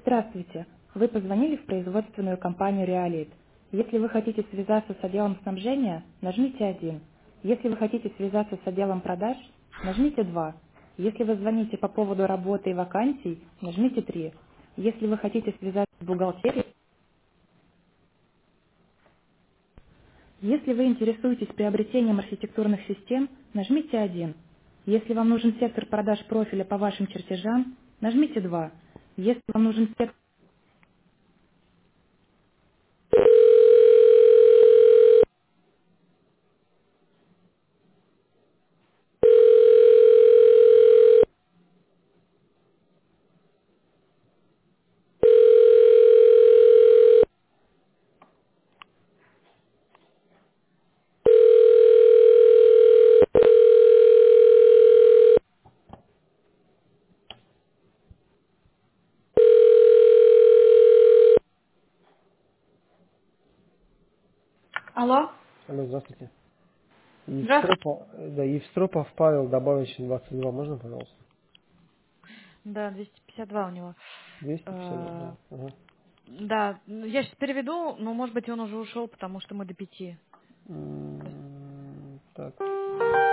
Здравствуйте. Вы позвонили в производственную компанию «Реалит». Если вы хотите связаться с отделом снабжения, нажмите 1. Если вы хотите связаться с отделом продаж, нажмите 2. Если вы звоните по поводу работы и вакансий, нажмите 3. Если вы хотите связаться с бухгалтерией, если вы интересуетесь приобретением архитектурных систем, нажмите 1. Если вам нужен сектор продаж профиля по вашим чертежам, нажмите 2. Если вам нужен сектор... Алло? Алло, здравствуйте. Здравствуйте. Евстропов Павел, добавочный 22, можно, пожалуйста? Да, 252 у него. 252, Э, да. Ага. Да, я сейчас переведу, но может быть он уже ушел, потому что мы до 5. Так.